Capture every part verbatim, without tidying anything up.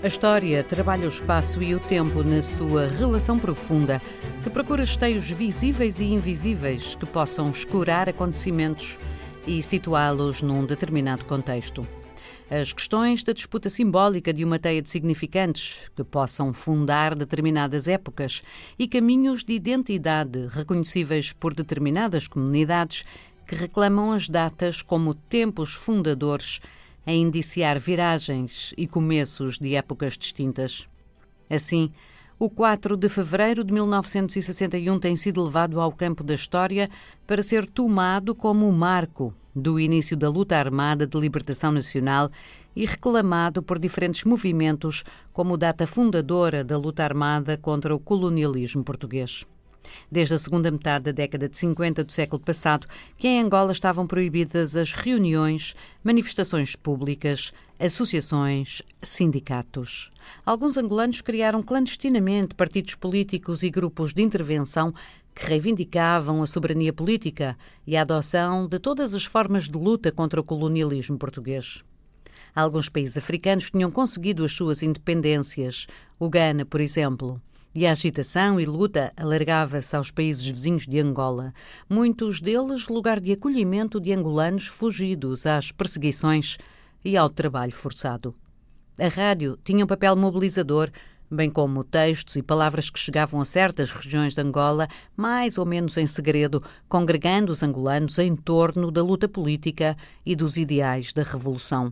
A história trabalha o espaço e o tempo na sua relação profunda, que procura esteios visíveis e invisíveis que possam escurar acontecimentos e situá-los num determinado contexto. As questões da disputa simbólica de uma teia de significantes que possam fundar determinadas épocas e caminhos de identidade reconhecíveis por determinadas comunidades que reclamam as datas como tempos fundadores a indiciar viragens e começos de épocas distintas. Assim, o quatro de fevereiro de mil novecentos e sessenta e um tem sido levado ao campo da história para ser tomado como o marco do início da luta armada de libertação nacional e reclamado por diferentes movimentos como data fundadora da luta armada contra o colonialismo português. Desde a segunda metade da década de cinquenta do século passado, que em Angola estavam proibidas as reuniões, manifestações públicas, associações, sindicatos. Alguns angolanos criaram clandestinamente partidos políticos e grupos de intervenção que reivindicavam a soberania política e a adoção de todas as formas de luta contra o colonialismo português. Alguns países africanos tinham conseguido as suas independências, o Ghana, por exemplo. E a agitação e luta alargava-se aos países vizinhos de Angola, muitos deles lugar de acolhimento de angolanos fugidos às perseguições e ao trabalho forçado. A rádio tinha um papel mobilizador, bem como textos e palavras que chegavam a certas regiões de Angola, mais ou menos em segredo, congregando os angolanos em torno da luta política e dos ideais da revolução.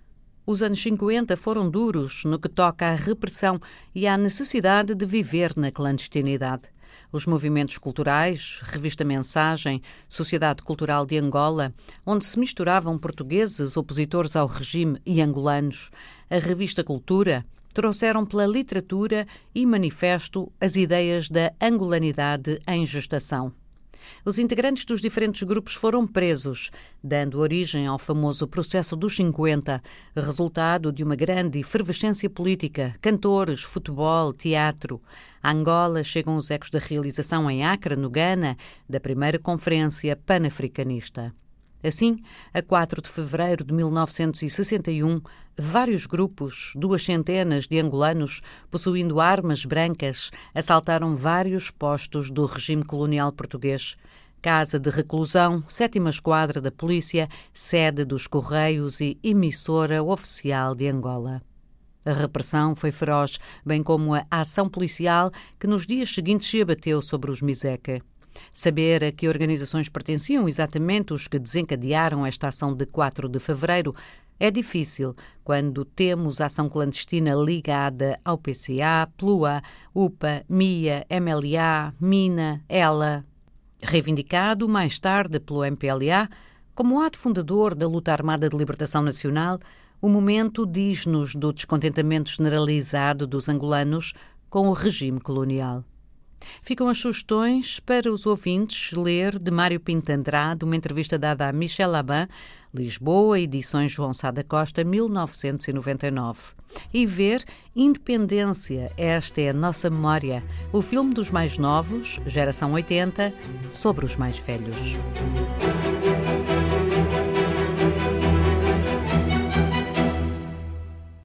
Os anos cinquenta foram duros no que toca à repressão e à necessidade de viver na clandestinidade. Os movimentos culturais, Revista Mensagem, Sociedade Cultural de Angola, onde se misturavam portugueses opositores ao regime e angolanos, a Revista Cultura, trouxeram pela literatura e manifesto as ideias da angolanidade em gestação. Os integrantes dos diferentes grupos foram presos, dando origem ao famoso processo dos cinquenta, resultado de uma grande efervescência política, cantores, futebol, teatro. A Angola chegam os ecos da realização em Acre, no Ghana, da primeira Conferência Pan-Africanista. Assim, a quatro de fevereiro de mil novecentos e sessenta e um, vários grupos, duas centenas de angolanos, possuindo armas brancas, assaltaram vários postos do regime colonial português. Casa de reclusão, sétima esquadra da polícia, sede dos Correios e emissora oficial de Angola. A repressão foi feroz, bem como a ação policial que nos dias seguintes se abateu sobre os Miseca. Saber a que organizações pertenciam exatamente os que desencadearam esta ação de quatro de fevereiro é difícil quando temos a ação clandestina ligada ao P C A, P L U A, U P A, M I A, M L A, MINA, ELA. Reivindicado mais tarde pelo M P L A como ato fundador da luta armada de libertação nacional, o momento diz-nos do descontentamento generalizado dos angolanos com o regime colonial. Ficam as sugestões para os ouvintes ler de Mário Pinto Andrade uma entrevista dada a Michel Laban, Lisboa, edições João Sá da Costa, mil novecentos e noventa e nove. E ver Independência, esta é a nossa memória, o filme dos mais novos, geração oitenta, sobre os mais velhos.